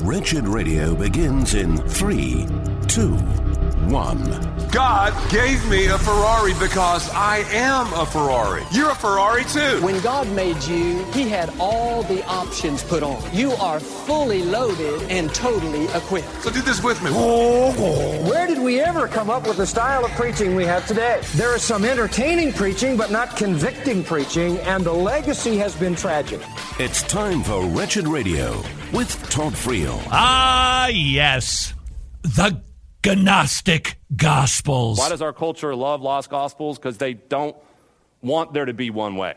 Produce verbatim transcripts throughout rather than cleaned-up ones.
Wretched Radio begins in three, two, one. God gave me a Ferrari because I am a Ferrari. You're a Ferrari too. When God made you, He had all the options put on. You are fully loaded and totally equipped. So do this with me. Where did we ever come up with the style of preaching we have today? There is some entertaining preaching, but not convicting preaching, and the legacy has been tragic. It's time for Wretched Radio with Todd Friel. Ah, yes. The Gnostic Gospels. Why does our culture love lost gospels? Because they don't want there to be one way.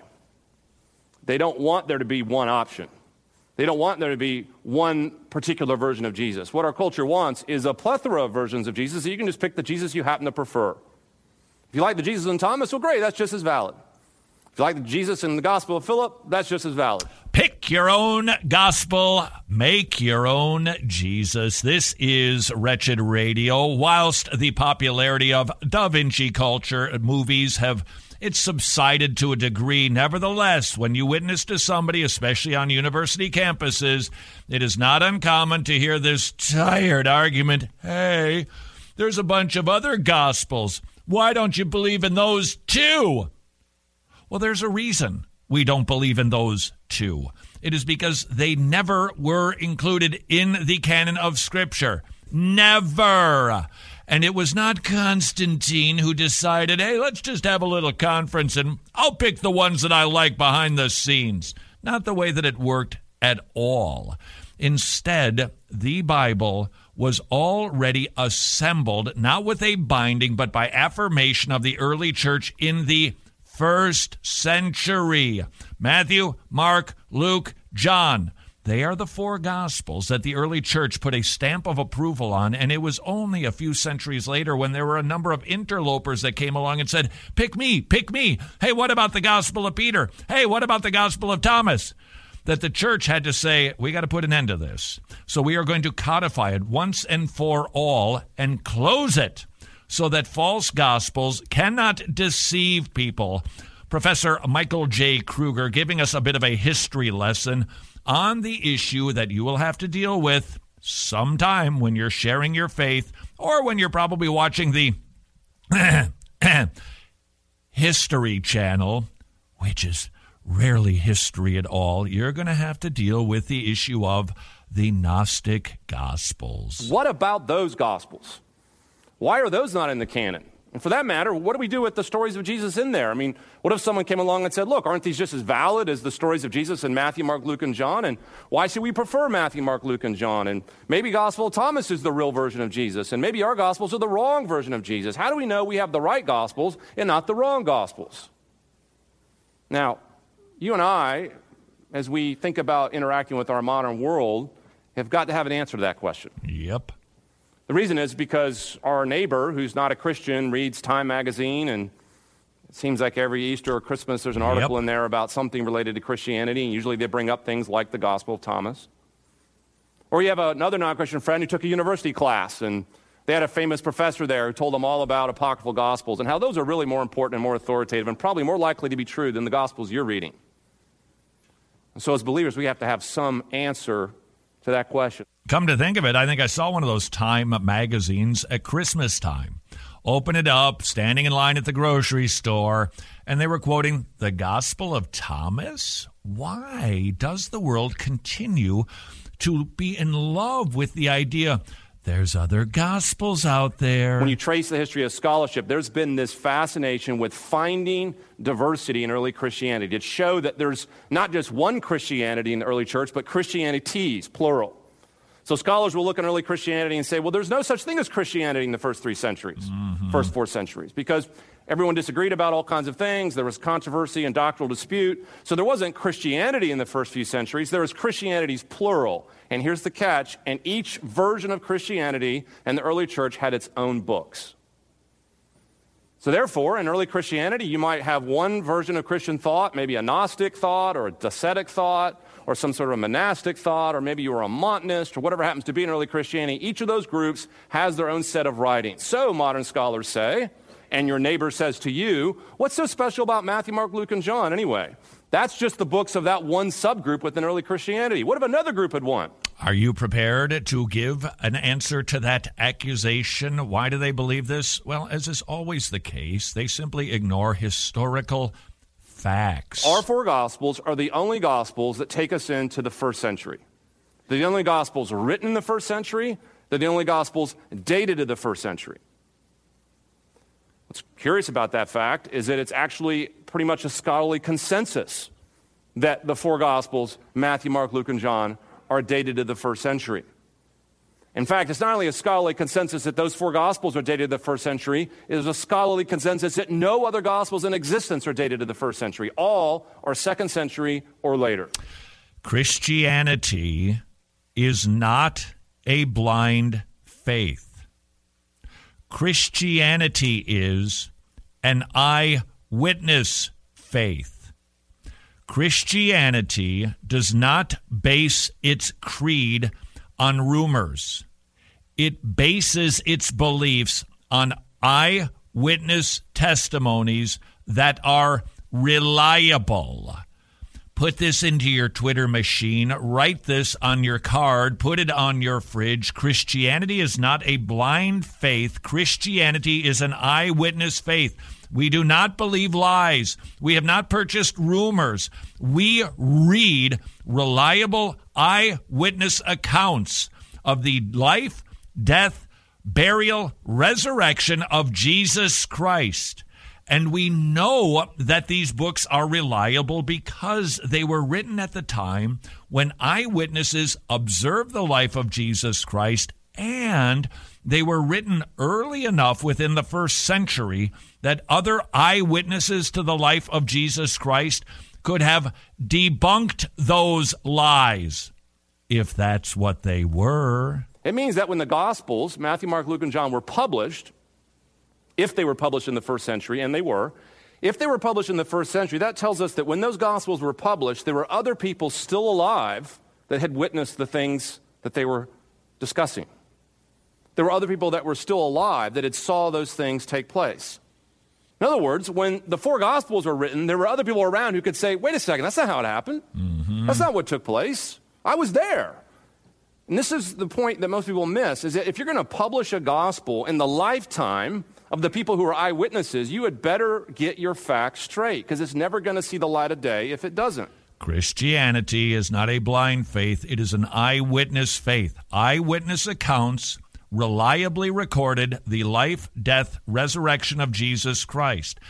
They don't want there to be one option. They don't want there to be one particular version of Jesus. What our culture wants is a plethora of versions of Jesus, so you can just pick the Jesus you happen to prefer. If you like the Jesus in Thomas, well, great, that's just as valid. If you like the Jesus in the Gospel of Philip, that's just as valid. Pick your own gospel, make your own Jesus. This is Wretched Radio. Whilst the popularity of Da Vinci culture movies have it's subsided to a degree, nevertheless, when you witness to somebody, especially on university campuses, it is not uncommon to hear this tired argument, hey, there's a bunch of other gospels. Why don't you believe in those too? Well, there's a reason we don't believe in those two. It is because they never were included in the canon of Scripture. Never. And it was not Constantine who decided, hey, let's just have a little conference and I'll pick the ones that I like behind the scenes. Not the way that it worked at all. Instead, the Bible was already assembled, not with a binding, but by affirmation of the early church in the first century. Matthew, Mark, Luke, John. They are the four Gospels that the early church put a stamp of approval on, and it was only a few centuries later when there were a number of interlopers that came along and said, pick me, pick me. Hey, what about the Gospel of Peter? Hey, what about the Gospel of Thomas? That the church had to say, we got to put an end to this. So we are going to codify it once and for all and close it, so that false gospels cannot deceive people. Professor Michael J. Kruger giving us a bit of a history lesson on the issue that you will have to deal with sometime when you're sharing your faith or when you're probably watching the History Channel, which is rarely history at all. You're going to have to deal with the issue of the Gnostic Gospels. What about those Gospels? Why are those not in the canon? And for that matter, what do we do with the stories of Jesus in there? I mean, what if someone came along and said, look, aren't these just as valid as the stories of Jesus in Matthew, Mark, Luke, and John? And why should we prefer Matthew, Mark, Luke, and John? And maybe Gospel of Thomas is the real version of Jesus, and maybe our Gospels are the wrong version of Jesus. How do we know we have the right Gospels and not the wrong Gospels? Now, you and I, as we think about interacting with our modern world, have got to have an answer to that question. Yep. The reason is because our neighbor, who's not a Christian, reads Time magazine, and it seems like every Easter or Christmas there's an article yep. in there about something related to Christianity, and usually they bring up things like the Gospel of Thomas. Or you have another non-Christian friend who took a university class, and they had a famous professor there who told them all about apocryphal Gospels and how those are really more important and more authoritative and probably more likely to be true than the Gospels you're reading. And so as believers, we have to have some answer to that question. Come to think of it, I think I saw one of those Time magazines at Christmas time. Open it up, standing in line at the grocery store, and they were quoting the Gospel of Thomas. Why does the world continue to be in love with the idea there's other Gospels out there? When you trace the history of scholarship, there's been this fascination with finding diversity in early Christianity. It showed that there's not just one Christianity in the early church, but Christianities, plural. So scholars will look at early Christianity and say, well, there's no such thing as Christianity in the first three centuries, mm-hmm. first four centuries, because everyone disagreed about all kinds of things. There was controversy and doctrinal dispute. So there wasn't Christianity in the first few centuries. There was Christianities, plural. And here's the catch. And each version of Christianity and the early church had its own books. So therefore, in early Christianity, you might have one version of Christian thought, maybe a Gnostic thought or a Docetic thought, or some sort of monastic thought, or maybe you were a Montanist, or whatever happens to be in early Christianity. Each of those groups has their own set of writings. So, modern scholars say, and your neighbor says to you, what's so special about Matthew, Mark, Luke, and John anyway? That's just the books of that one subgroup within early Christianity. What if another group had won? Are you prepared to give an answer to that accusation? Why do they believe this? Well, as is always the case, they simply ignore historical facts. Our four Gospels are the only Gospels that take us into the first century. They're the only Gospels written in the first century. They're the only Gospels dated to the first century. What's curious about that fact is that it's actually pretty much a scholarly consensus that the four Gospels, Matthew, Mark, Luke, and John, are dated to the first century. In fact, it's not only a scholarly consensus that those four Gospels are dated to the first century, it is a scholarly consensus that no other Gospels in existence are dated to the first century. All are second century or later. Christianity is not a blind faith. Christianity is an eyewitness faith. Christianity does not base its creed on rumors. It bases its beliefs on eyewitness testimonies that are reliable. Put this into your Twitter machine. Write this on your card. Put it on your fridge. Christianity is not a blind faith. Christianity is an eyewitness faith. We do not believe lies. We have not purchased rumors. We read reliable eyewitness accounts of the life, death, burial, resurrection of Jesus Christ. And we know that these books are reliable because they were written at the time when eyewitnesses observed the life of Jesus Christ, and they were written early enough within the first century that other eyewitnesses to the life of Jesus Christ could have debunked those lies, if that's what they were. It means that when the Gospels, Matthew, Mark, Luke, and John, were published, if they were published in the first century, and they were, if they were published in the first century, that tells us that when those Gospels were published, there were other people still alive that had witnessed the things that they were discussing. There were other people that were still alive that had saw those things take place. In other words, when the four Gospels were written, there were other people around who could say, wait a second, that's not how it happened. Mm-hmm. That's not what took place. I was there. And this is the point that most people miss, is that if you're going to publish a gospel in the lifetime of the people who are eyewitnesses, you had better get your facts straight, because it's never going to see the light of day if it doesn't. Christianity is not a blind faith. It is an eyewitness faith. Eyewitness accounts reliably recorded the life, death, resurrection of Jesus Christ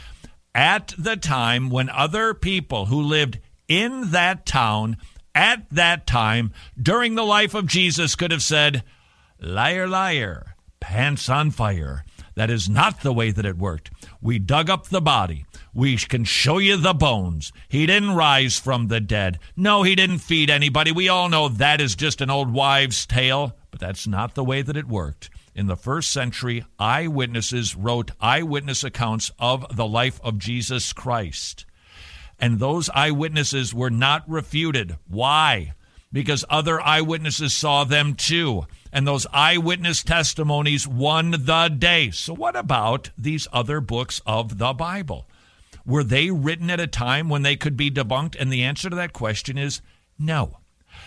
at the time when other people who lived in that town at that time during the life of Jesus could have said, liar, liar, pants on fire. That is not the way that it worked. We dug up the body. We can show you the bones. He didn't rise from the dead. No, he didn't feed anybody. We all know that is just an old wives' tale, but that's not the way that it worked. In the first century, eyewitnesses wrote eyewitness accounts of the life of Jesus Christ. And those eyewitnesses were not refuted. Why? Because other eyewitnesses saw them too. And those eyewitness testimonies won the day. So what about these other books of the Bible? Were they written at a time when they could be debunked? And the answer to that question is no.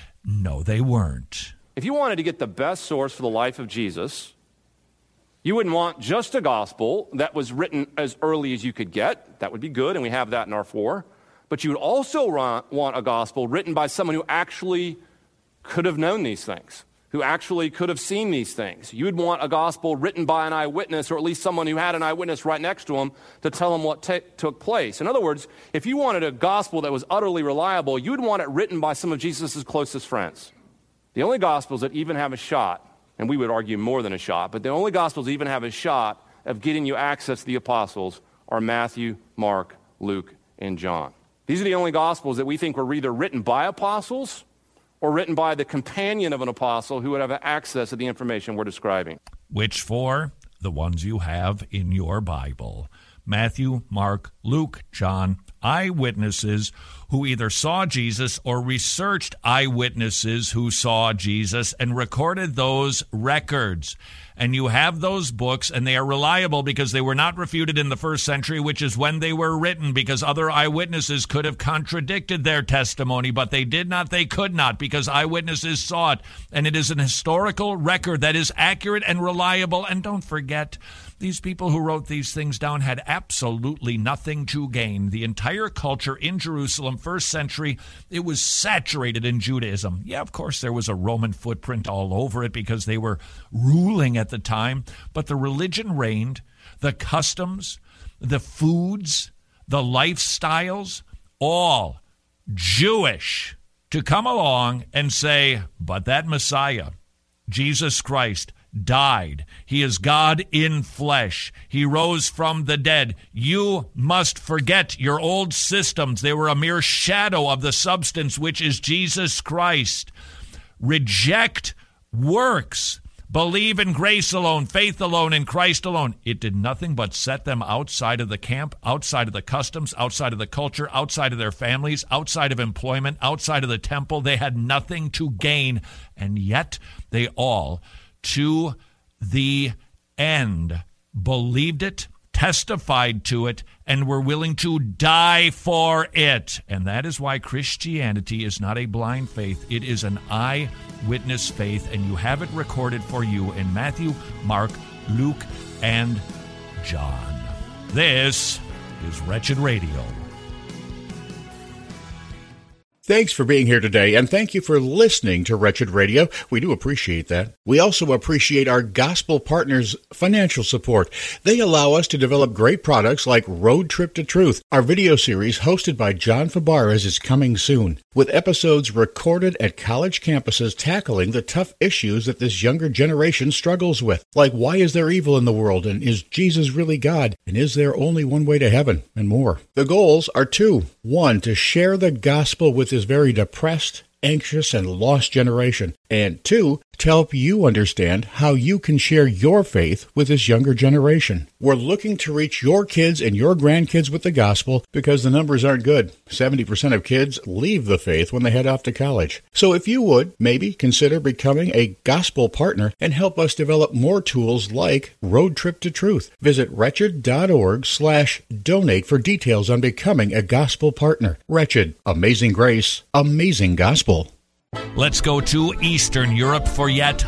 No, they weren't. If you wanted to get the best source for the life of Jesus, you wouldn't want just a gospel that was written as early as you could get. That would be good, and we have that in our four. But you would also want a gospel written by someone who actually could have known these things, who actually could have seen these things. You would want a gospel written by an eyewitness, or at least someone who had an eyewitness right next to him to tell him what t- took place. In other words, if you wanted a gospel that was utterly reliable, you would want it written by some of Jesus' closest friends. The only gospels that even have a shot, and we would argue more than a shot, but the only gospels that even have a shot of getting you access to the apostles are Matthew, Mark, Luke, and John. These are the only gospels that we think were either written by apostles or written by the companion of an apostle who would have access to the information we're describing. Which four? The ones you have in your Bible. Matthew, Mark, Luke, John eyewitnesses who either saw Jesus or researched eyewitnesses who saw Jesus and recorded those records. And you have those books, and they are reliable because they were not refuted in the first century, which is when they were written, because other eyewitnesses could have contradicted their testimony, but they did not, they could not, because eyewitnesses saw it. And it is an historical record that is accurate and reliable. And don't forget, these people who wrote these things down had absolutely nothing to gain. The entire culture in Jerusalem, first century, it was saturated in Judaism. Yeah, of course, there was a Roman footprint all over it because they were ruling at the time, but the religion reigned, the customs, the foods, the lifestyles, all Jewish. To come along and say, but that Messiah, Jesus Christ, died. He is God in flesh. He rose from the dead. You must forget your old systems. They were a mere shadow of the substance, which is Jesus Christ. Reject works. Believe in grace alone, faith alone, in Christ alone. It did nothing but set them outside of the camp, outside of the customs, outside of the culture, outside of their families, outside of employment, outside of the temple. They had nothing to gain, and yet they all, to the end, believed it, testified to it, and were willing to die for it. And that is why Christianity is not a blind faith. It is an eyewitness faith, and you have it recorded for you in Matthew, Mark, Luke, and John. This is Wretched Radio. Thanks for being here today, and thank you for listening to Wretched Radio. We do appreciate that. We also appreciate our gospel partners' financial support. They allow us to develop great products like Road Trip to Truth. Our video series, hosted by John Fabares, is coming soon, with episodes recorded at college campuses tackling the tough issues that this younger generation struggles with, like why is there evil in the world, and is Jesus really God, and is there only one way to heaven, and more. The goals are two. One, to share the gospel with this very depressed, anxious, and lost generation. And two, to help you understand how you can share your faith with this younger generation. We're looking to reach your kids and your grandkids with the gospel because the numbers aren't good. seventy percent of kids leave the faith when they head off to college. So if you would, maybe consider becoming a gospel partner and help us develop more tools like Road Trip to Truth. Visit wretched.org slash donate for details on becoming a gospel partner. Wretched, amazing grace, amazing gospel. Let's go to Eastern Europe for yet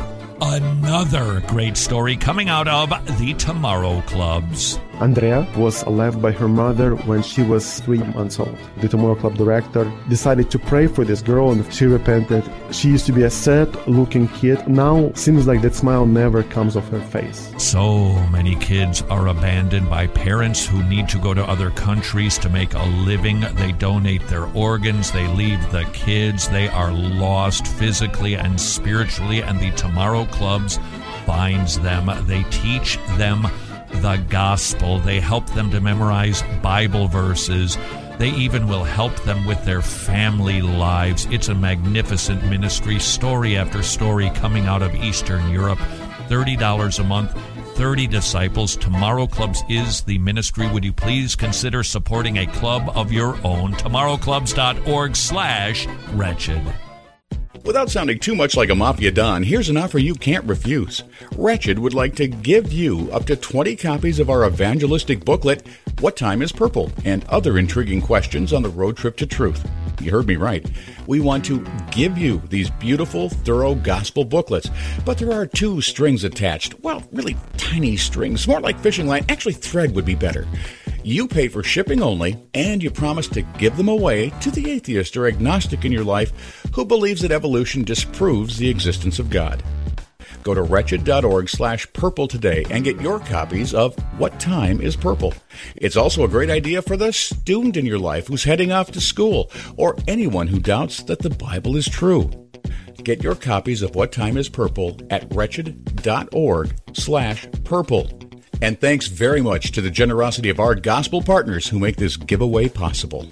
another great story coming out of the Tomorrow Clubs. Andrea was left by her mother when she was three months old. The Tomorrow Club director decided to pray for this girl, and she repented. She used to be a sad-looking kid. Now, seems like that smile never comes off her face. So many kids are abandoned by parents who need to go to other countries to make a living. They donate their organs. They leave the kids. They are lost physically and spiritually, and the Tomorrow Clubs finds them. They teach them the gospel. They help them to memorize Bible verses. They even will help them with their family lives. It's a magnificent ministry, story after story coming out of Eastern Europe. thirty dollars a month, thirty disciples. Tomorrow Clubs is the ministry. Would you please consider supporting a club of your own? tomorrowclubs.org slash wretched. Without sounding too much like a mafia don, here's an offer you can't refuse. Wretched would like to give you up to twenty copies of our evangelistic booklet, What Time is Purple? And other intriguing questions on the road trip to truth. You heard me right. We want to give you these beautiful, thorough gospel booklets, but there are two strings attached. Well, really tiny strings, more like fishing line. Actually, thread would be better. You pay for shipping only, and you promise to give them away to the atheist or agnostic in your life who believes that evolution disproves the existence of God. Go to wretched.org slash purple today and get your copies of What Time is Purple. It's also a great idea for the student in your life who's heading off to school, or anyone who doubts that the Bible is true. Get your copies of What Time is Purple at wretched.org slash purple. And thanks very much to the generosity of our gospel partners who make this giveaway possible.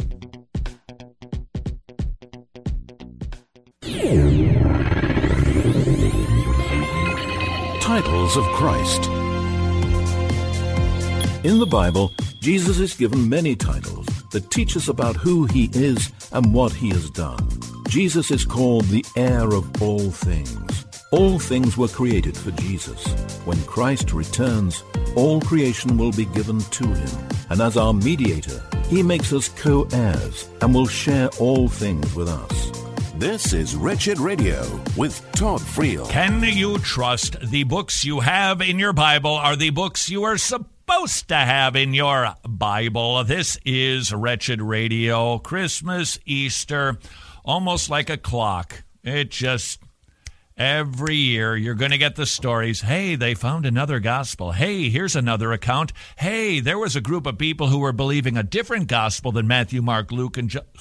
Titles of Christ. In the Bible, Jesus is given many titles. that teach us about who he is and what he has done. Jesus is called the heir of all things. All things were created for Jesus. When Christ returns, all creation will be given to him. And as our mediator, he makes us co-heirs and will share all things with us. This is Wretched Radio with Todd Friel. Can you trust the books you have in your Bible are the books you are supposed to have in your Bible? This is Wretched Radio. Christmas, Easter, almost like a clock. It just... Every year, you're going to get the stories. Hey, they found another gospel. Hey, here's another account. Hey, there was a group of people who were believing a different gospel than Matthew, Mark, Luke, and John.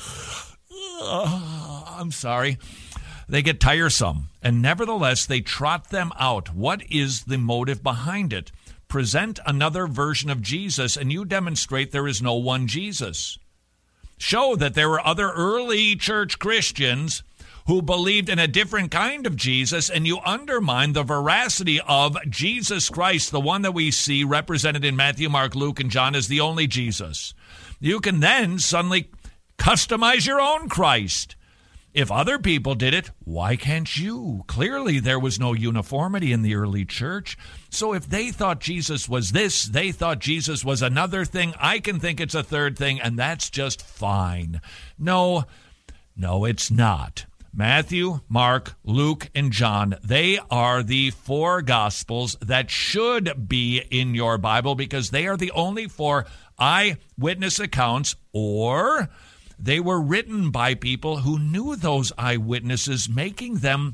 Uh, I'm sorry. They get tiresome, and nevertheless, they trot them out. What is the motive behind it? Present another version of Jesus, and you demonstrate there is no one Jesus. Show that there were other early church Christians who believed in a different kind of Jesus, and you undermine the veracity of Jesus Christ, the one that we see represented in Matthew, Mark, Luke, and John as the only Jesus. You can then suddenly customize your own Christ. If other people did it, why can't you? Clearly, there was no uniformity in the early church. So if they thought Jesus was this, they thought Jesus was another thing, I can think it's a third thing, and that's just fine. No, no, it's not. Matthew, Mark, Luke, and John, they are the four Gospels that should be in your Bible because they are the only four eyewitness accounts, or they were written by people who knew those eyewitnesses, making them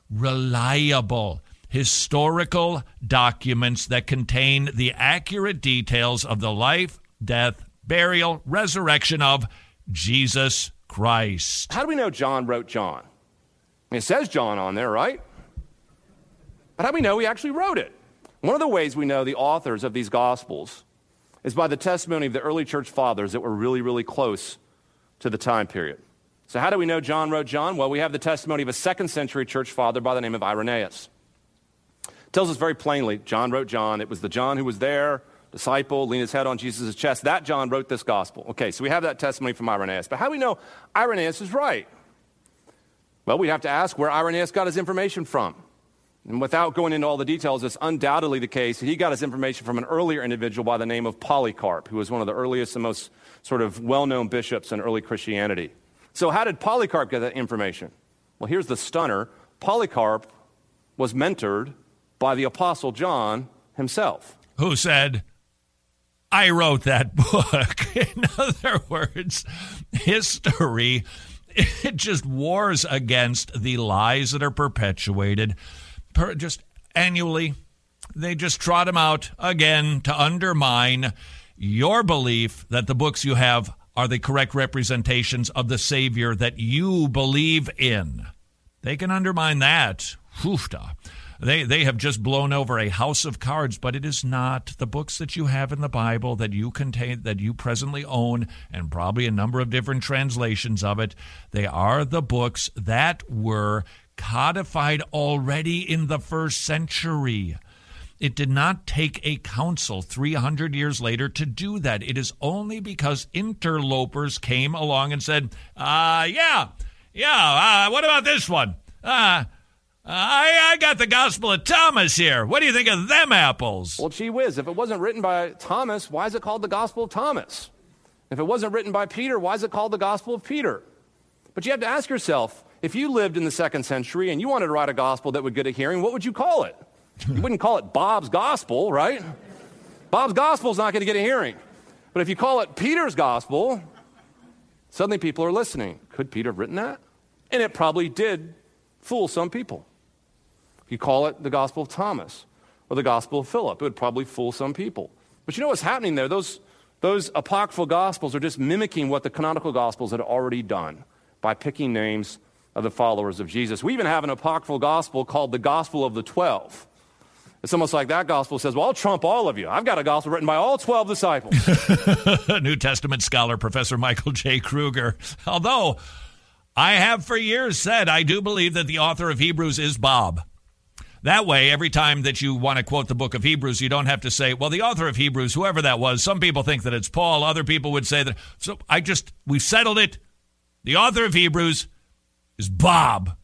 reliable historical documents that contain the accurate details of the life, death, burial, resurrection of Jesus Christ. How do we know John wrote John? It says John on there, right? But how do we know he actually wrote it? One of the ways we know the authors of these Gospels is by the testimony of the early church fathers that were really, really close to the time period. So how do we know John wrote John? Well, we have the testimony of a second century church father by the name of Irenaeus. It tells us very plainly, John wrote John. It was the John who was there, disciple, leaned his head on Jesus' chest. That John wrote this gospel. Okay, so we have that testimony from Irenaeus. But how do we know Irenaeus is right? Well, we have to ask where Irenaeus got his information from. And without going into all the details, it's undoubtedly the case that he got his information from an earlier individual by the name of Polycarp, who was one of the earliest and most sort of well-known bishops in early Christianity. So how did Polycarp get that information? Well, here's the stunner. Polycarp was mentored by the Apostle John himself. Who said, I wrote that book. In other words, history, it just wars against the lies that are perpetuated per, just annually. They just trot them out again to undermine your belief that the books you have are the correct representations of the Savior that you believe in. They can undermine that. Hoofda. They they have just blown over a house of cards, but it is not. The books that you have in the Bible that you contain, that you presently own, and probably a number of different translations of it, they are the books that were codified already in the first century. It did not take a council three hundred years later to do that. It is only because interlopers came along and said, uh, yeah, yeah, uh, what about this one? Uh, I, I got the Gospel of Thomas here. What do you think of them apples? Well, gee whiz, if it wasn't written by Thomas, why is it called the Gospel of Thomas? If it wasn't written by Peter, why is it called the Gospel of Peter? But you have to ask yourself, if you lived in the second century and you wanted to write a gospel that would get a hearing, what would you call it? You wouldn't call it Bob's Gospel, right? Bob's Gospel is not going to get a hearing. But if you call it Peter's Gospel, suddenly people are listening. Could Peter have written that? And it probably did fool some people. If you call it the Gospel of Thomas or the Gospel of Philip, it would probably fool some people. But you know what's happening there? Those, those apocryphal Gospels are just mimicking what the canonical Gospels had already done by picking names of the followers of Jesus. We even have an apocryphal Gospel called the Gospel of the Twelve. It's almost like that gospel says, well, I'll trump all of you. I've got a gospel written by all twelve disciples. New Testament scholar, Professor Michael J. Kruger. Although I have for years said I do believe that the author of Hebrews is Bob. That way, every time that you want to quote the book of Hebrews, you don't have to say, well, the author of Hebrews, whoever that was, some people think that it's Paul. Other people would say that. So I just, we've settled it. The author of Hebrews is Bob.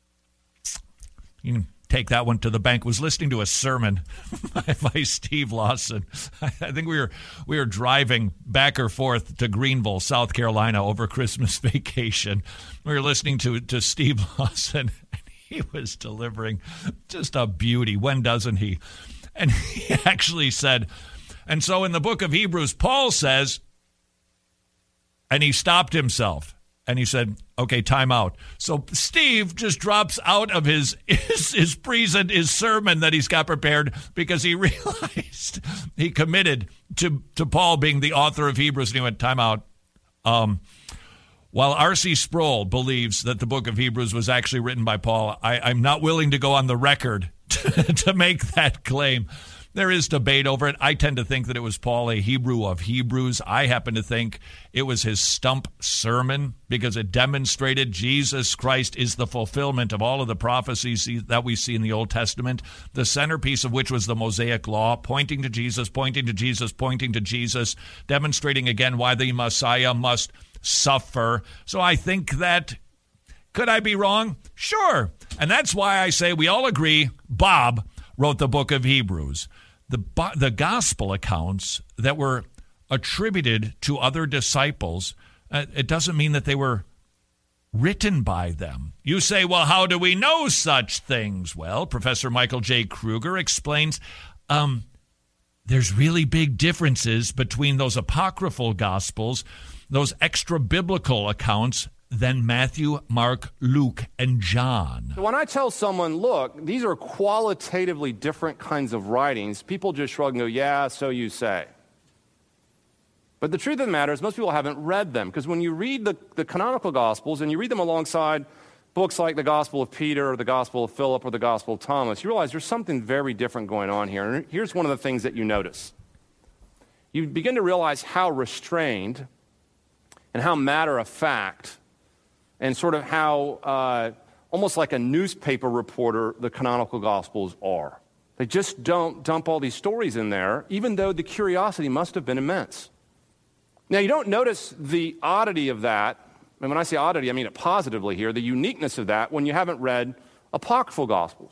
You can take that one to the bank. Was listening to a sermon by, by Steve Lawson. I think we were we were driving back or forth to Greenville, South Carolina over Christmas vacation. We were listening to, to Steve Lawson. He was delivering just a beauty. When doesn't he? And he actually said, and so in the book of Hebrews, Paul says, and he stopped himself. And he said, okay, time out. So Steve just drops out of his his, his present, his sermon that he's got prepared because he realized he committed to, to Paul being the author of Hebrews. And he went, time out. Um, while R C Sproul believes that the book of Hebrews was actually written by Paul, I, I'm not willing to go on the record to, to make that claim. There is debate over it. I tend to think that it was Paul, a Hebrew of Hebrews. I happen to think it was his stump sermon because it demonstrated Jesus Christ is the fulfillment of all of the prophecies that we see in the Old Testament, the centerpiece of which was the Mosaic Law, pointing to Jesus, pointing to Jesus, pointing to Jesus, demonstrating again why the Messiah must suffer. So I think that, could I be wrong? Sure. And that's why I say we all agree Bob wrote the book of Hebrews. The, the gospel accounts that were attributed to other disciples, uh, it doesn't mean that they were written by them. You say, well, how do we know such things? Well, Professor Michael J. Kruger explains um, there's really big differences between those apocryphal gospels, those extra-biblical accounts, than Matthew, Mark, Luke, and John. When I tell someone, look, these are qualitatively different kinds of writings, people just shrug and go, yeah, so you say. But the truth of the matter is most people haven't read them, because when you read the, the canonical Gospels and you read them alongside books like the Gospel of Peter or the Gospel of Philip or the Gospel of Thomas, you realize there's something very different going on here. And here's one of the things that you notice. You begin to realize how restrained and how matter-of-fact and sort of how, uh, almost like a newspaper reporter, the canonical Gospels are. They just don't dump all these stories in there, even though the curiosity must have been immense. Now, you don't notice the oddity of that, and when I say oddity, I mean it positively here, the uniqueness of that when you haven't read apocryphal Gospels.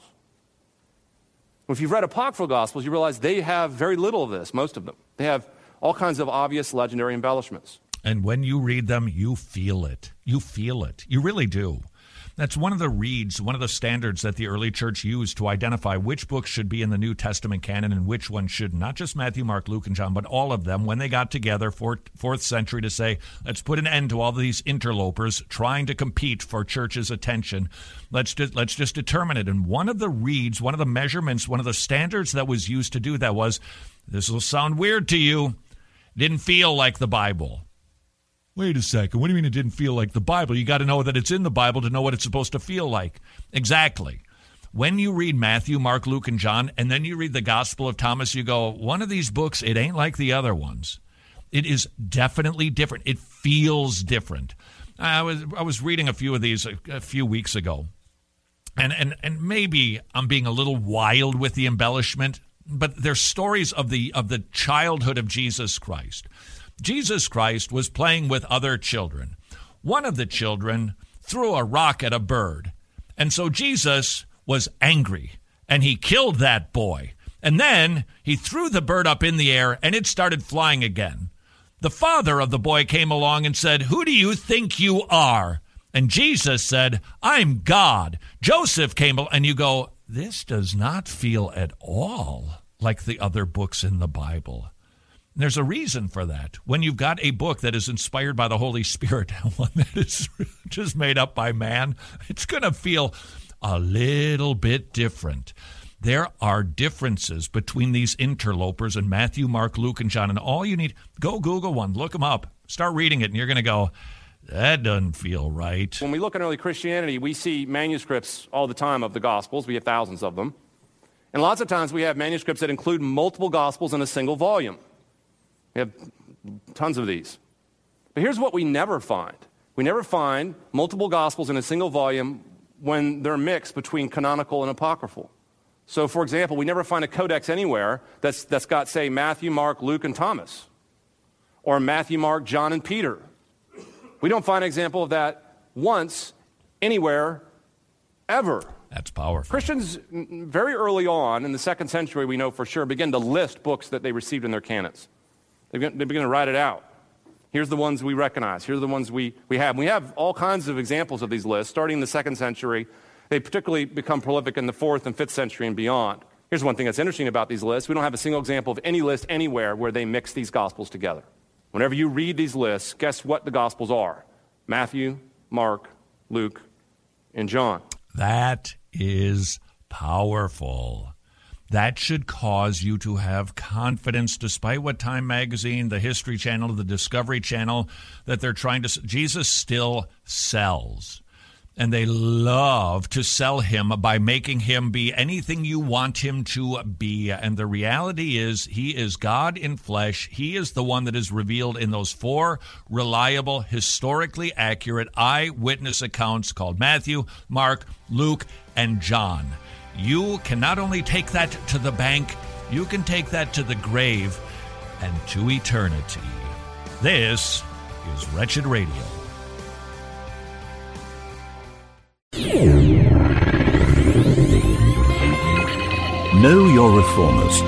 If you've read apocryphal Gospels, you realize they have very little of this, most of them. They have all kinds of obvious legendary embellishments. And when you read them, you feel it. You feel it. You really do. That's one of the reads, one of the standards that the early church used to identify which books should be in the New Testament canon and which ones shouldn't. Not just Matthew, Mark, Luke, and John, but all of them when they got together, fourth, fourth century, to say, let's put an end to all these interlopers trying to compete for church's attention. Let's just, let's just determine it. And one of the reads, one of the measurements, one of the standards that was used to do that was, this will sound weird to you, didn't feel like the Bible. Wait a second. What do you mean it didn't feel like the Bible? You got to know that it's in the Bible to know what it's supposed to feel like. Exactly. When you read Matthew, Mark, Luke, and John, and then you read the Gospel of Thomas, you go, one of these books, it ain't like the other ones. It is definitely different. It feels different. I was I was reading a few of these a, a few weeks ago, and, and, and maybe I'm being a little wild with the embellishment, but they're stories of the of the childhood of Jesus Christ. Jesus Christ was playing with other children. One of the children threw a rock at a bird. And so Jesus was angry, and he killed that boy. And then he threw the bird up in the air, and it started flying again. The father of the boy came along and said, "Who do you think you are?" And Jesus said, "I'm God." Joseph came along, and you go, this does not feel at all like the other books in the Bible. There's a reason for that. When you've got a book that is inspired by the Holy Spirit, one that is just made up by man, it's going to feel a little bit different. There are differences between these interlopers in Matthew, Mark, Luke, and John. And all you need, go Google one, look them up, start reading it, and you're going to go, that doesn't feel right. When we look at early Christianity, we see manuscripts all the time of the Gospels. We have thousands of them. And lots of times we have manuscripts that include multiple Gospels in a single volume. We have tons of these. But here's what we never find. We never find multiple Gospels in a single volume when they're mixed between canonical and apocryphal. So, for example, we never find a codex anywhere that's, that's got, say, Matthew, Mark, Luke, and Thomas, or Matthew, Mark, John, and Peter. We don't find an example of that once, anywhere, ever. That's powerful. Christians, very early on in the second century, we know for sure, begin to list books that they received in their canons. They begin, they begin to write it out. Here's the ones we recognize. Here's the ones we, we have. We have all kinds of examples of these lists, starting in the second century. They particularly become prolific in the fourth and fifth century and beyond. Here's one thing that's interesting about these lists. We don't have a single example of any list anywhere where they mix these Gospels together. Whenever you read these lists, guess what the Gospels are? Matthew, Mark, Luke, and John. That is powerful. That should cause you to have confidence, despite what Time Magazine, the History Channel, the Discovery Channel, that they're trying to... Jesus still sells. And they love to sell him by making him be anything you want him to be. And the reality is he is God in flesh. He is the one that is revealed in those four reliable, historically accurate eyewitness accounts called Matthew, Mark, Luke, and John. You can not only take that to the bank, you can take that to the grave and to eternity. This is Wretched Radio. Know your reformers.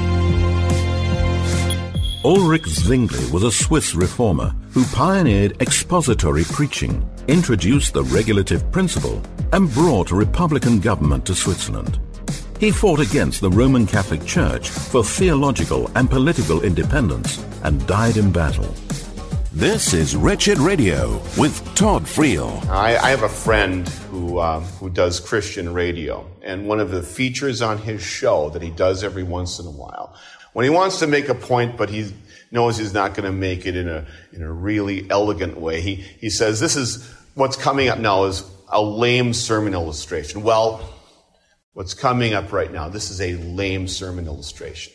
Ulrich Zwingli was a Swiss reformer who pioneered expository preaching, introduced the regulative principle, and brought a republican government to Switzerland. He fought against the Roman Catholic Church for theological and political independence and died in battle. This is Wretched Radio with Todd Friel. I, I have a friend who uh, who does Christian radio, and one of the features on his show that he does every once in a while, when he wants to make a point, but he knows he's not going to make it in a in a really elegant way, he he says, "This is what's coming up now is a lame sermon illustration." Well, what's coming up right now? This is a lame sermon illustration.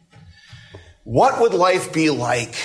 What would life be like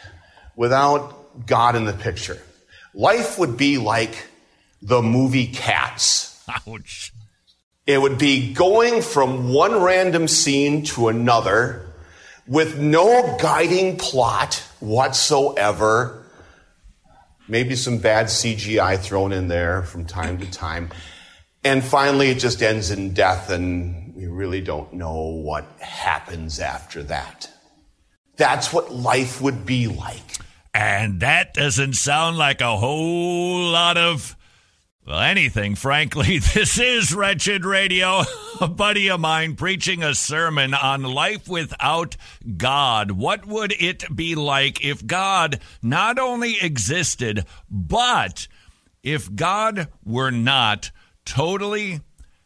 without God in the picture? Life would be like the movie Cats. Ouch. It would be going from one random scene to another with no guiding plot whatsoever. Maybe some bad C G I thrown in there from time to time. And finally it just ends in death, and we really don't know what happens after that. That's what life would be like. And that doesn't sound like a whole lot of, well, anything, frankly. This is Wretched Radio, a buddy of mine preaching a sermon on life without God. What would it be like if God not only existed, but if God were not totally,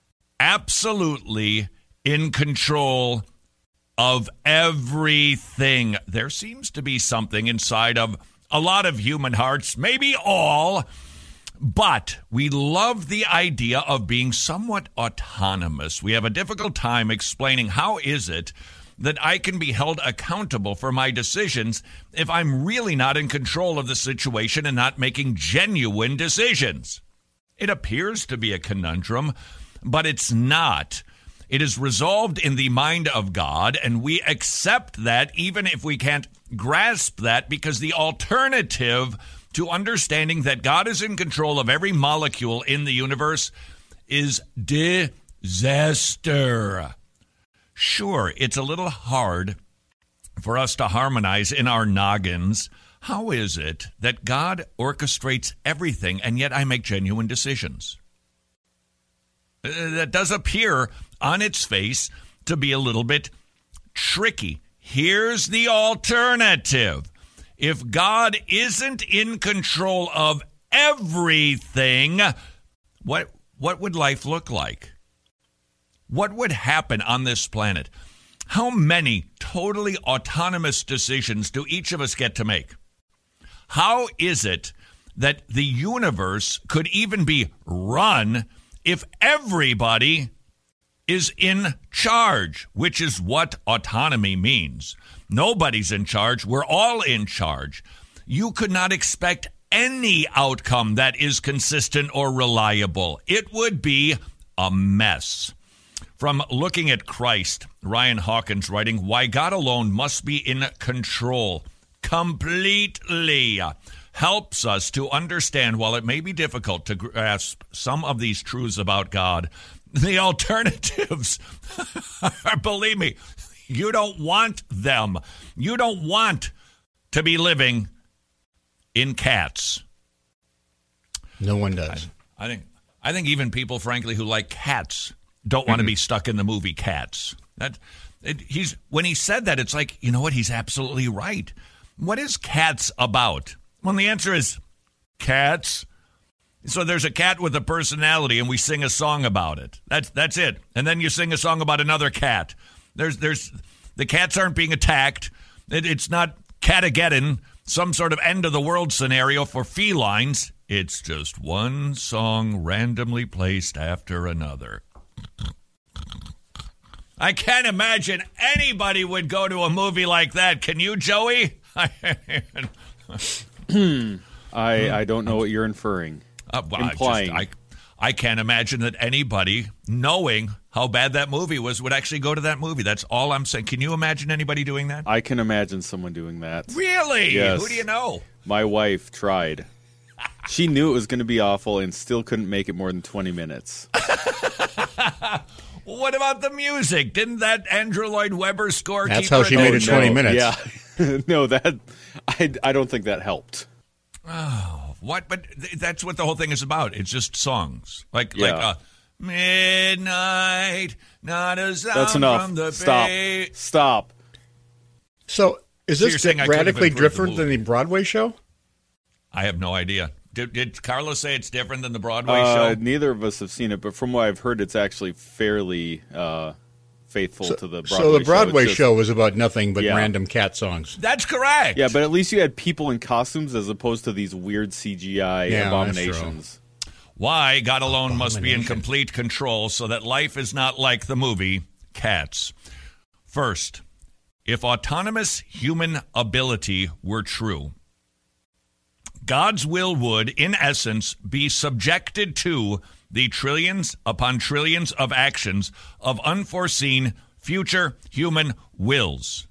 absolutely in control of everything? There seems to be something inside of a lot of human hearts, maybe all, but we love the idea of being somewhat autonomous. We have a difficult time explaining how is it that I can be held accountable for my decisions if I'm really not in control of the situation and not making genuine decisions. It appears to be a conundrum, but it's not. It is resolved in the mind of God, and we accept that even if we can't grasp that, because the alternative to understanding that God is in control of every molecule in the universe is disaster. Sure, it's a little hard for us to harmonize in our noggins. How is it that God orchestrates everything, and yet I make genuine decisions? That does appear on its face to be a little bit tricky. Here's the alternative. If God isn't in control of everything, what what would life look like? What would happen on this planet? How many totally autonomous decisions do each of us get to make? How is it that the universe could even be run if everybody is in charge, which is what autonomy means? Nobody's in charge. We're all in charge. You could not expect any outcome that is consistent or reliable. It would be a mess. From Looking at Christ, Ryan Hawkins writing, why God alone must be in control completely helps us to understand, while it may be difficult to grasp some of these truths about God, the alternatives are, believe me, you don't want them. You don't want to be living in Cats. No one does. I, I think I think even people, frankly, who like cats don't want to be stuck in the movie Cats. That it, he's when he said that, it's like, you know what? He's absolutely right. What is Cats about? Well, the answer is cats. So there's a cat with a personality, and we sing a song about it. That's that's it. And then you sing a song about another cat. There's there's the cats aren't being attacked. It, it's not Catageddon, some sort of end of the world scenario for felines. It's just one song randomly placed after another. I can't imagine anybody would go to a movie like that. Can you, Joey? I I don't know what you're inferring. Uh, well, Implying. I, just, I I can't imagine that anybody, knowing how bad that movie was, would actually go to that movie. That's all I'm saying. Can you imagine anybody doing that? I can imagine someone doing that. Really? Yes. Who do you know? My wife tried. She knew it was going to be awful and still couldn't make it more than twenty minutes. What about the music? Didn't that Andrew Lloyd Webber score That's keep how her she in made the- it twenty no, minutes. Yeah. No, that I, I don't think that helped. Oh, what? But th- that's what the whole thing is about. It's just songs. Like, Yeah. like uh, Midnight, not a sound That's enough. from the Stop. bay. Stop. So is So you're this saying I couldn't have radically improved the different than movie? the Broadway show? I have no idea. Did, did Carlos say it's different than the Broadway Uh, show? neither of us have seen it, but from what I've heard, it's actually fairly uh, faithful So, to the Broadway so the Broadway show. It's show was about nothing but Yeah. random cat songs. That's correct. Just- yeah, but at least you had people in costumes as opposed to these weird C G I Yeah, that's true. abominations. Why God alone must be in Abomination. complete control so that life is not like the movie Cats. First, if autonomous human ability were true, God's will would, in essence, be subjected to the trillions upon trillions of actions of unforeseen future human wills.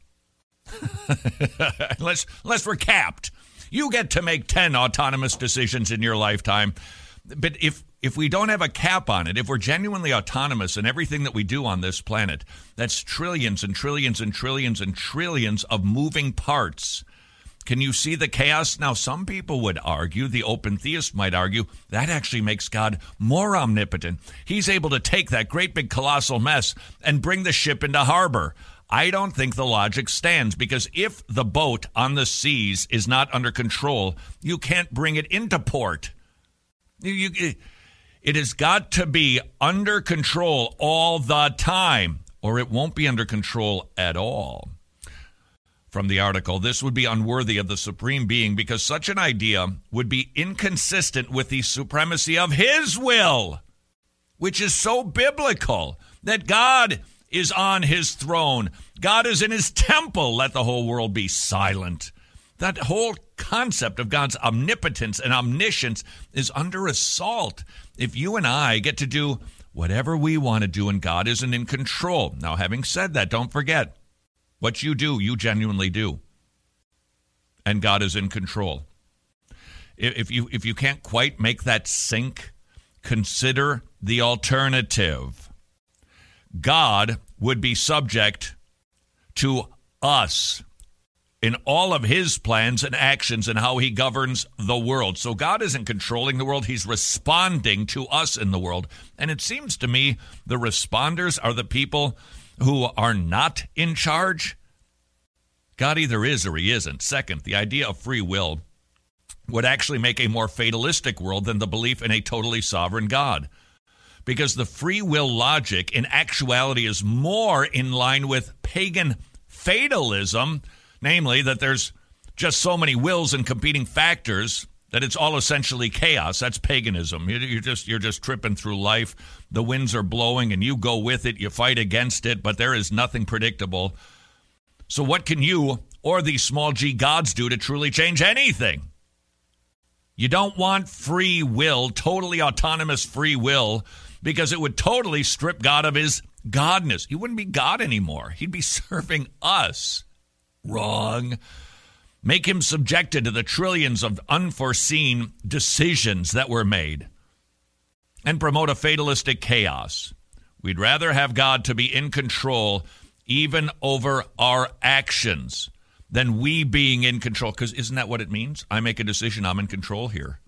unless, unless we're capped. You get to make ten autonomous decisions in your lifetime. But if if we don't have a cap on it, if we're genuinely autonomous in everything that we do on this planet, that's trillions and trillions and trillions and trillions of moving parts. Can you see the chaos? Now, some people would argue, the open theist might argue, that actually makes God more omnipotent. He's able to take that great big colossal mess and bring the ship into harbor. I don't think the logic stands, because if the boat on the seas is not under control, you can't bring it into port. You, you, it has got to be under control all the time, or it won't be under control at all. From the article, this would be unworthy of the supreme being because such an idea would be inconsistent with the supremacy of his will, which is so biblical, that God is on his throne. God is in his temple. Let the whole world be silent. That whole concept of God's omnipotence and omniscience is under assault if you and I get to do whatever we want to do and God isn't in control. Now, having said that, don't forget, what you do, you genuinely do. And God is in control. If you if you can't quite make that sink, consider the alternative. God would be subject to us in all of his plans and actions and how he governs the world. So God isn't controlling the world. He's responding to us in the world. And it seems to me the responders are the people who are not in charge. God either is or he isn't. Second, the idea of free will would actually make a more fatalistic world than the belief in a totally sovereign God. Because the free will logic in actuality is more in line with pagan fatalism, namely that there's just so many wills and competing factors that it's all essentially chaos. That's paganism. You're just you're just tripping through life. The winds are blowing and you go with it. You fight against it, but there is nothing predictable. So what can you or these small g gods do to truly change anything? You don't want free will, totally autonomous free will, because it would totally strip God of his godness. He wouldn't be God anymore. He'd be serving us. Wrong. Make him subjected to the trillions of unforeseen decisions that were made. And promote a fatalistic chaos. We'd rather have God to be in control even over our actions than we being in control. Because isn't that what it means? I make a decision, I'm in control here.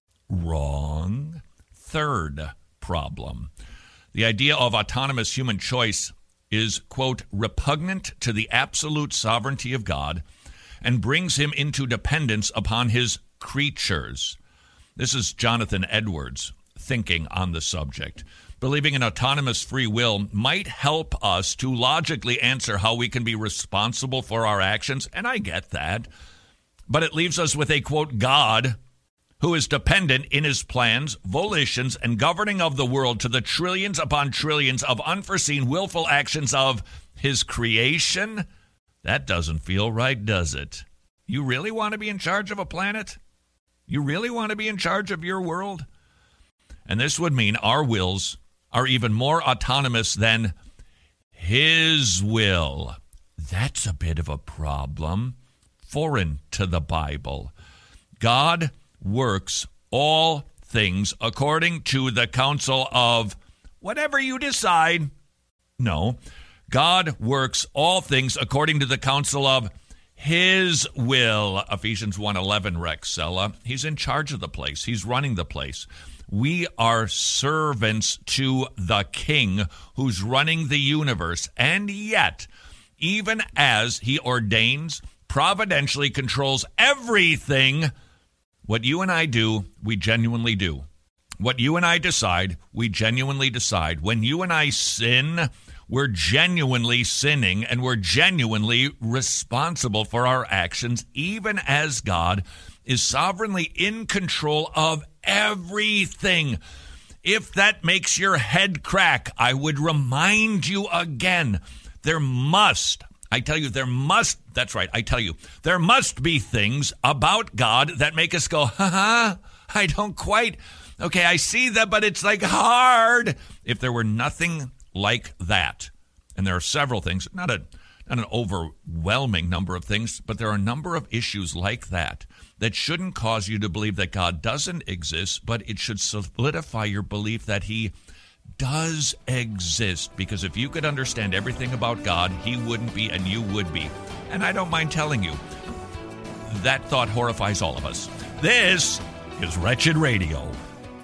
Wrong. Third problem. The idea of autonomous human choice is, quote, repugnant to the absolute sovereignty of God and brings him into dependence upon his creatures. This is Jonathan Edwards thinking on the subject. Believing in autonomous free will might help us to logically answer how we can be responsible for our actions, and I get that. But it leaves us with a, quote, God who is dependent in his plans, volitions, and governing of the world to the trillions upon trillions of unforeseen willful actions of his creation. That doesn't feel right, does it? You really want to be in charge of a planet? You really want to be in charge of your world? And this would mean our wills are even more autonomous than his will. That's a bit of a problem. Foreign to the Bible. God works all things according to the counsel of whatever you decide. No, God works all things according to the counsel of his will. Ephesians one eleven, Rexella. He's in charge of the place. He's running the place. We are servants to the King who's running the universe. And yet, even as he ordains, providentially controls everything, what you and I do, we genuinely do. What you and I decide, we genuinely decide. When you and I sin, we're genuinely sinning, and we're genuinely responsible for our actions, even as God is sovereignly in control of everything. If that makes your head crack, I would remind you again, there must, I tell you, there must, that's right, I tell you, there must be things about God that make us go, ha-ha, I don't quite, okay, I see that, but it's like hard. If there were nothing like that, and there are several things, not a not an overwhelming number of things, but there are a number of issues like that that shouldn't cause you to believe that God doesn't exist, but it should solidify your belief that he does exist. Because if you could understand everything about God, he wouldn't be and you would be. And I don't mind telling you, that thought horrifies all of us. This is Wretched Radio.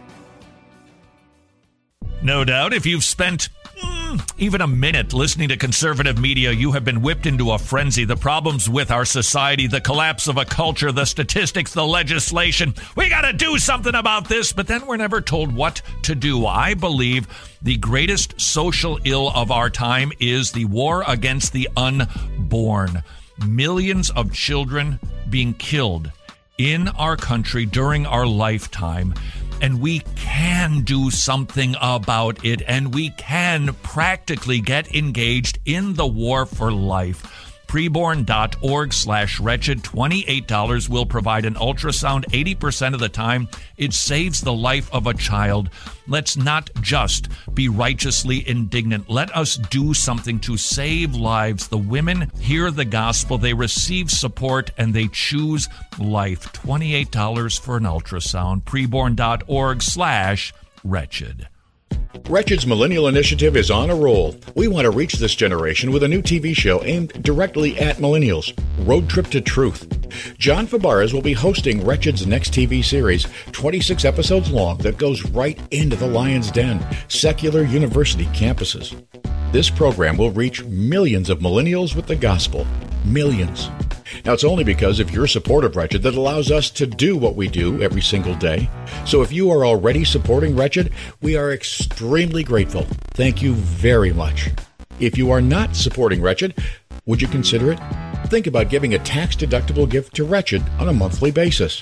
No doubt, if you've spent mm, even a minute listening to conservative media, you have been whipped into a frenzy. The problems with our society, the collapse of a culture, the statistics, the legislation. We got to do something about this, but then we're never told what to do. I believe the greatest social ill of our time is the war against the unborn. Millions of children being killed in our country during our lifetime. And we can do something about it, and we can practically get engaged in the war for life. Preborn.org slash wretched. twenty-eight dollars will provide an ultrasound eighty percent of the time. It saves the life of a child. Let's not just be righteously indignant. Let us do something to save lives. The women hear the gospel, they receive support, and they choose life. twenty-eight dollars for an ultrasound. Preborn.org slash wretched. Wretched's Millennial Initiative is on a roll. We want to reach this generation with a new T V show aimed directly at millennials, Road Trip to Truth. John Fabares will be hosting Wretched's next T V series, twenty-six episodes long, that goes right into the Lion's Den, secular university campuses. This program will reach millions of millennials with the gospel. Millions. Now, it's only because of your support of Wretched that allows us to do what we do every single day. So if you are already supporting Wretched, we are extremely grateful. Thank you very much. If you are not supporting Wretched, would you consider it? Think about giving a tax-deductible gift to Wretched on a monthly basis.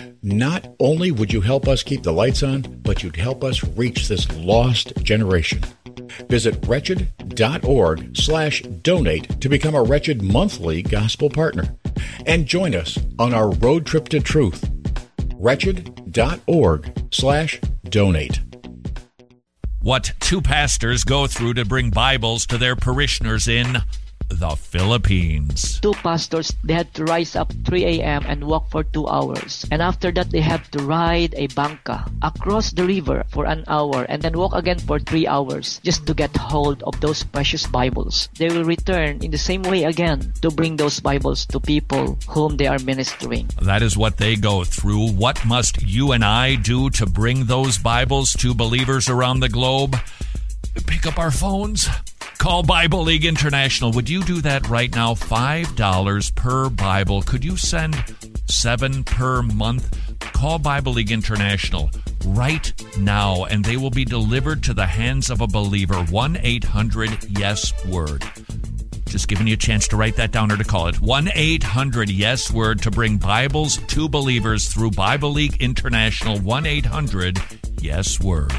Not only would you help us keep the lights on, but you'd help us reach this lost generation. Visit wretched.org slash donate to become a Wretched monthly gospel partner. And join us on our road trip to truth. Wretched.org slash donate. what two pastors go through to bring Bibles to their parishioners in the Philippines. Two pastors, they had to rise up three a.m. and walk for two hours. And after that, they have to ride a bangka across the river for an hour and then walk again for three hours just to get hold of those precious Bibles. They will return in the same way again to bring those Bibles to people whom they are ministering. That is what they go through. What must you and I do to bring those Bibles to believers around the globe? Pick up our phones. Call Bible League International. Would you do that right now? five dollars per Bible. Could you send seven per month? Call Bible League International right now, and they will be delivered to the hands of a believer. one eight hundred yes word. Just giving you a chance to write that down or to call it. one eight hundred yes word to bring Bibles to believers through Bible League International. one eight hundred yes word.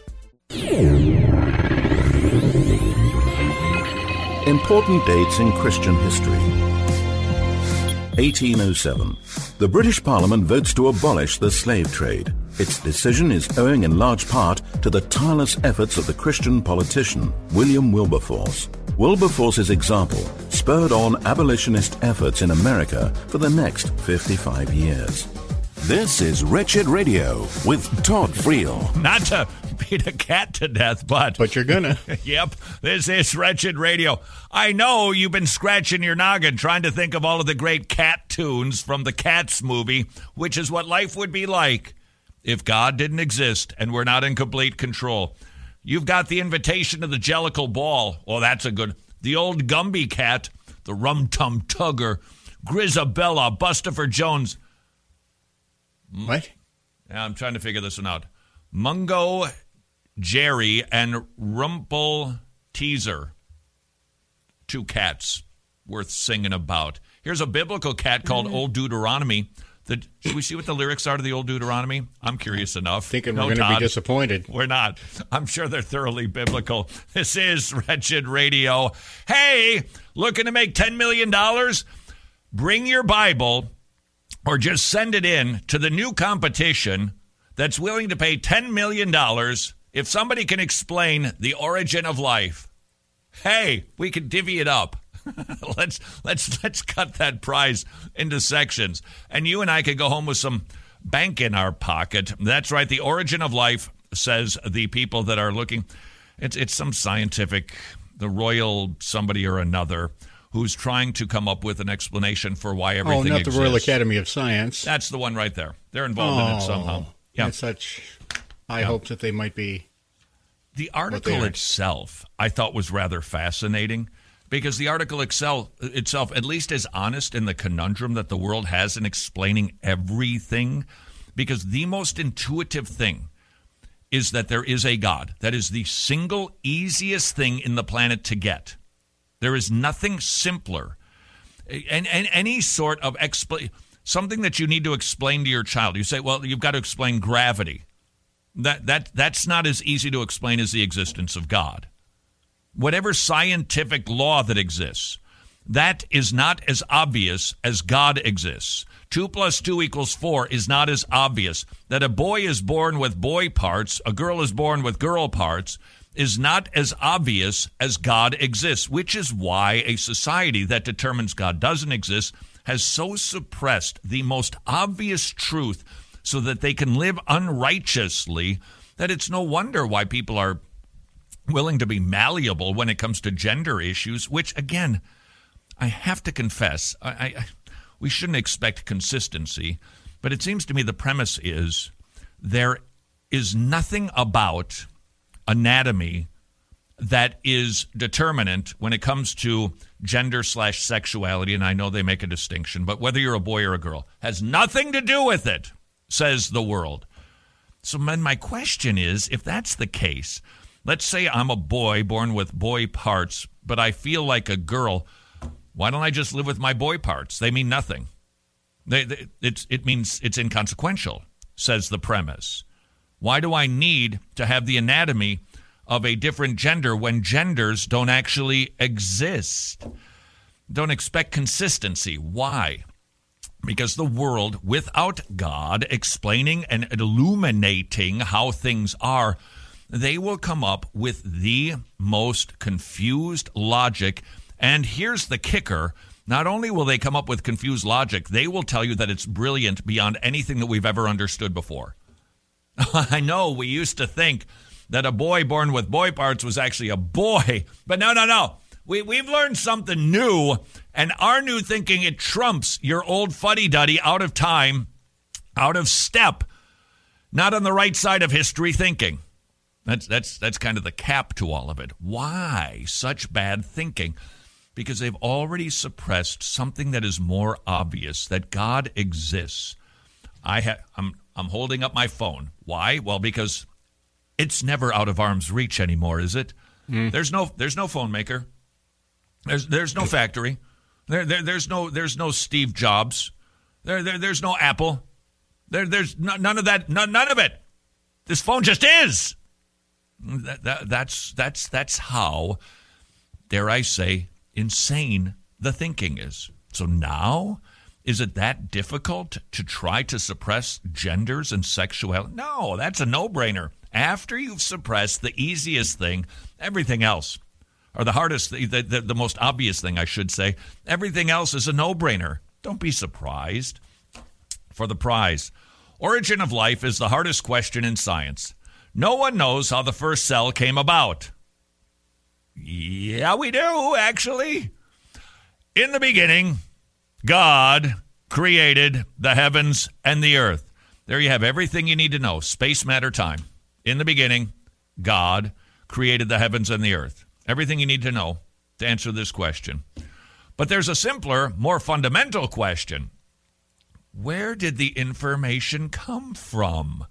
Important dates in Christian history. eighteen oh seven. The British Parliament votes to abolish the slave trade. Its decision is owing in large part to the tireless efforts of the Christian politician William Wilberforce. Wilberforce's example spurred on abolitionist efforts in America for the next fifty-five years. This is Wretched Radio with Todd Friel. Not to beat a cat to death, but... But you're gonna. Yep, this is Wretched Radio. I know you've been scratching your noggin trying to think of all of the great cat tunes from the Cats movie, which is what life would be like if God didn't exist and we're not in complete control. You've got the Invitation to the Jellicle Ball. Oh, that's a good... The Old Gumby Cat, the Rum Tum Tugger, Grisabella, Bustopher Jones... What? Yeah, I'm trying to figure this one out. Mungo, Jerry, and Rumple Teaser. Two cats worth singing about. Here's a biblical cat called mm-hmm. Old Deuteronomy. The, should we see what the lyrics are to the Old Deuteronomy? I'm curious enough. Thinking no, we're going to be disappointed. We're not. I'm sure they're thoroughly biblical. This is Wretched Radio. Hey, looking to make ten million dollars? Bring your Bible... or just send it in to the new competition that's willing to pay ten million dollars if somebody can explain the origin of life. Hey, we can divvy it up. let's let's let's cut that prize into sections. And you and I could go home with some bank in our pocket. That's right. The origin of life, says the people that are looking. It's it's some scientific, the royal somebody or another, who's trying to come up with an explanation for why everything exists. Oh, not exists. The Royal Academy of Science. That's the one right there. They're involved oh, in it somehow. Yeah. Had such high yeah. hopes that they might be. The article itself, I thought, was rather fascinating because the article itself, itself, at least is honest in the conundrum that the world has in explaining everything, because the most intuitive thing is that there is a God. That is the single easiest thing in the planet to get. There is nothing simpler, and, and any sort of expl- something that you need to explain to your child. You say, well, you've got to explain gravity. That that that's not as easy to explain as the existence of God. Whatever scientific law that exists, that is not as obvious as God exists. Two plus two equals four is not as obvious. That a boy is born with boy parts, a girl is born with girl parts, is not as obvious as God exists, which is why a society that determines God doesn't exist has so suppressed the most obvious truth so that they can live unrighteously, that it's no wonder why people are willing to be malleable when it comes to gender issues, which, again, I have to confess, I, I, we shouldn't expect consistency, but it seems to me the premise is there is nothing about anatomy that is determinant when it comes to gender slash sexuality, and I know they make a distinction, but whether you're a boy or a girl has nothing to do with it, says the world. So then my question is, if that's the case, let's say I'm a boy born with boy parts, but I feel like a girl, why don't I just live with my boy parts? They mean nothing. They, they, it's, it means it's inconsequential, says the premise. Why do I need to have the anatomy of a different gender when genders don't actually exist? Don't expect consistency. Why? Because the world, without God explaining and illuminating how things are, they will come up with the most confused logic. And here's the kicker. Not only will they come up with confused logic, they will tell you that it's brilliant beyond anything that we've ever understood before. I know we used to think that a boy born with boy parts was actually a boy. But no, no, no. We, we've learned something new, and our new thinking, it trumps your old fuddy-duddy, out of time, out of step, not on the right side of history thinking. That's, that's, that's kind of the cap to all of it. Why such bad thinking? Because they've already suppressed something that is more obvious, that God exists. I ha- I'm, I'm holding up my phone. Why? Well, because it's never out of arm's reach anymore, is it? Mm. There's no there's no phone maker. There's there's no factory. There, there there's no there's no Steve Jobs. There, there there's no Apple. There there's no, none of that. None, none of it. This phone just is. That, that that's that's that's how, dare I say, insane the thinking is. So now, is it that difficult to try to suppress genders and sexuality? No, that's a no-brainer. After you've suppressed the easiest thing, everything else, or the hardest, the, the, the most obvious thing, I should say, everything else is a no-brainer. Don't be surprised. For the prize, origin of life is the hardest question in science. No one knows how the first cell came about. Yeah, we do, actually. In the beginning, God created the heavens and the earth. There you have everything you need to know. Space, matter, time. In the beginning, God created the heavens and the earth. Everything you need to know to answer this question. But there's a simpler, more fundamental question. Where did the information come from?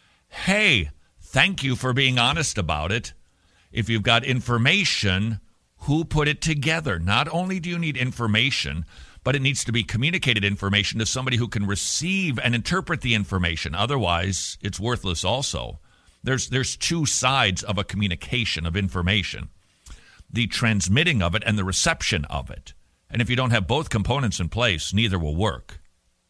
Hey, thank you for being honest about it. If you've got information, who put it together? Not only do you need information, but it needs to be communicated information to somebody who can receive and interpret the information. Otherwise, it's worthless also. There's there's two sides of a communication of information. The transmitting of it and the reception of it. And if you don't have both components in place, neither will work.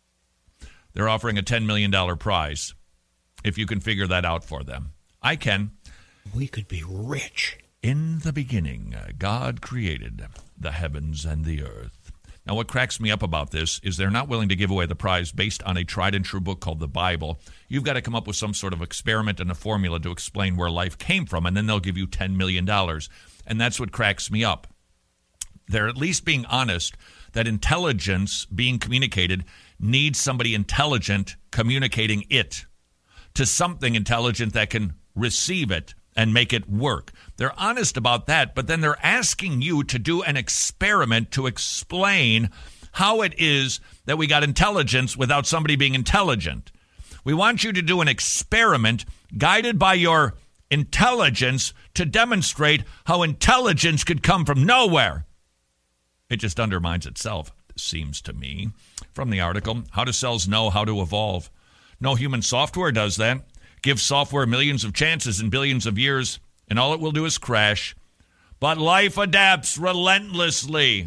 They're offering a ten million dollars prize if you can figure that out for them. I can. We could be rich. In the beginning, God created the heavens and the earth. Now, what cracks me up about this is they're not willing to give away the prize based on a tried and true book called the Bible. You've got to come up with some sort of experiment and a formula to explain where life came from, and then they'll give you ten million dollars. And that's what cracks me up. They're at least being honest that intelligence being communicated needs somebody intelligent communicating it to something intelligent that can receive it and make it work. They're honest about that, but then they're asking you to do an experiment to explain how it is that we got intelligence without somebody being intelligent. We want you to do an experiment guided by your intelligence to demonstrate how intelligence could come from nowhere. It just undermines itself, seems to me. From the article, How Do Cells Know How to Evolve? No human software does that. Give software millions of chances in billions of years, and all it will do is crash. But life adapts relentlessly.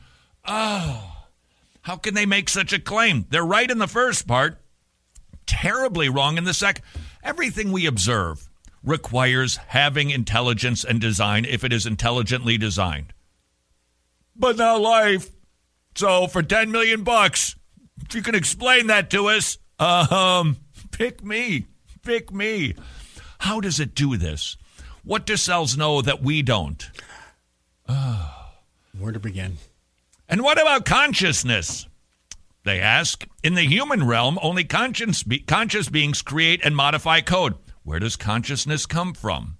Oh, how can they make such a claim? They're right in the first part, terribly wrong in the second. Everything we observe requires having intelligence and design if it is intelligently designed. But not life. So for ten million bucks, if you can explain that to us, um, pick me. Pick me. How does it do this? What do cells know that we don't? Oh. Where to begin? And what about consciousness? They ask. In the human realm, only conscious, be- conscious beings create and modify code. Where does consciousness come from?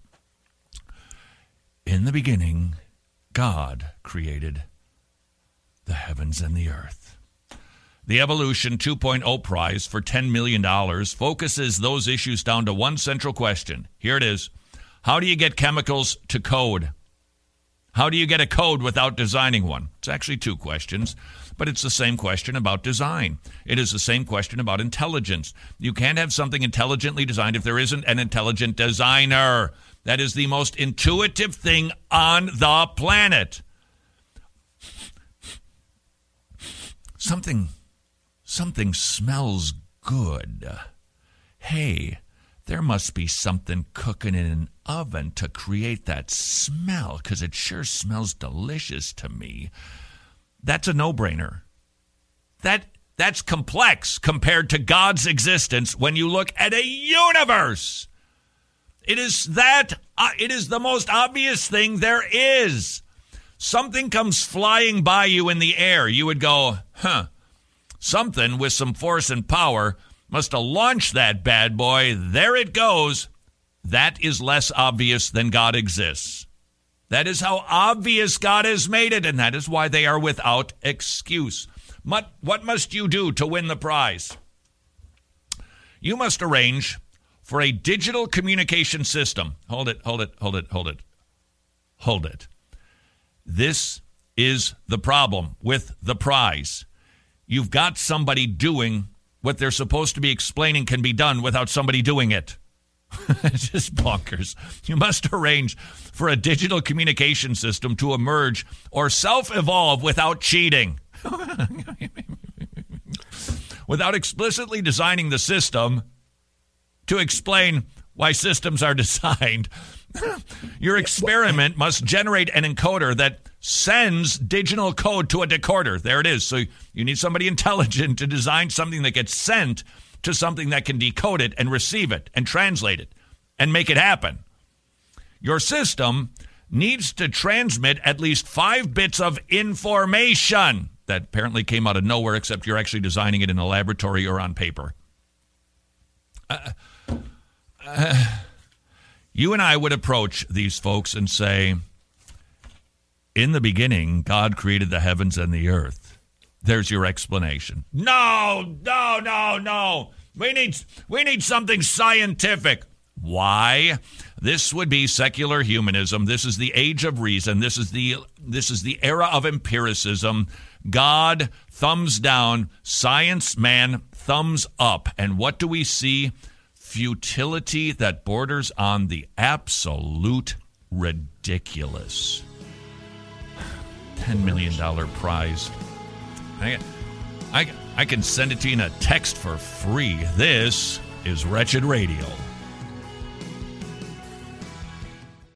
In the beginning, God created the heavens and the earth. The Evolution two point oh prize for ten million dollars focuses those issues down to one central question. Here it is. How do you get chemicals to code? How do you get a code without designing one? It's actually two questions, but it's the same question about design. It is the same question about intelligence. You can't have something intelligently designed if there isn't an intelligent designer. That is the most intuitive thing on the planet. Something... Something smells good. Hey, there must be something cooking in an oven to create that smell, because it sure smells delicious to me. That's a no-brainer. That that's complex compared to God's existence when you look at a universe. It is that uh, it is the most obvious thing there is. Something comes flying by you in the air. You would go, huh, something with some force and power must have launched that bad boy. There it goes. That is less obvious than God exists. That is how obvious God has made it, and that is why they are without excuse. What, what must you do to win the prize? You must arrange for a digital communication system. Hold it, hold it, hold it, hold it, hold it. This is the problem with the prize. You've got somebody doing what they're supposed to be explaining can be done without somebody doing it. It's just bonkers. You must arrange for a digital communication system to emerge or self-evolve without cheating. Without explicitly designing the system to explain why systems are designed. Your experiment must generate an encoder that sends digital code to a decoder. There it is. So you need somebody intelligent to design something that gets sent to something that can decode it and receive it and translate it and make it happen. Your system needs to transmit at least five bits of information that apparently came out of nowhere, except you're actually designing it in a laboratory or on paper. Uh, uh, you and I would approach these folks and say, in the beginning, God created the heavens and the earth. There's your explanation. No, no, no, no. We need, we need something scientific. Why? This would be secular humanism. This is the age of reason. This is the this is the era of empiricism. God, thumbs down. Science, man, thumbs up. And what do we see? Futility that borders on the absolute ridiculous. ten million dollars prize. I, I, I can send it to you in a text for free. This is Wretched Radio.